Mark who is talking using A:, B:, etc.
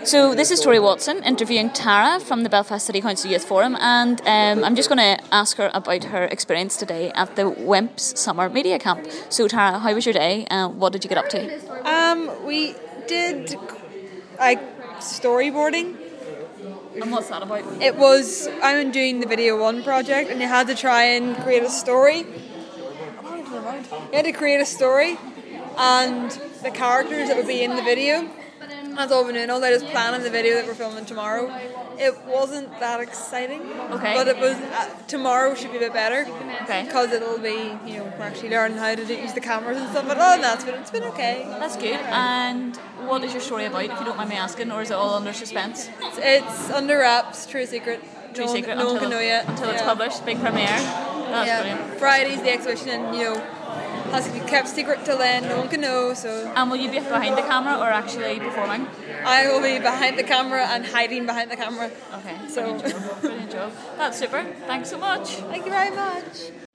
A: So this is Tori Watson interviewing Tara from the Belfast City Council Youth Forum, and I'm just going to ask her about her experience today at the WIMP's Summer Media Camp. So Tara, how was your day and what did you get up to?
B: We did storyboarding.
A: And what's that about?
B: I'm doing the Video One project, and you had to try and create a story. You had to create a story and the characters that would be in the video. That's all we're doing. All that is planning the video that we're filming tomorrow. It wasn't that exciting,
A: Okay.
B: but it was. Tomorrow should be a bit better,
A: Okay.
B: because it'll be, we're actually learning how to use the cameras and stuff. But other than that, it's been okay.
A: That's good. And what is your story about, if you don't mind me asking, or is it all under suspense?
B: It's under wraps, true secret.
A: True secret
B: No one can know yet
A: until it's
B: Yeah.
A: published. Big premiere. That's brilliant.
B: Friday's the exhibition, and has to be kept secret till then. No one can know. So
A: And will you be behind the camera or actually performing?
B: I will be behind the camera and hiding behind the camera.
A: Okay.
B: So
A: Brilliant job. That's super. Thanks so much.
B: thank you very much.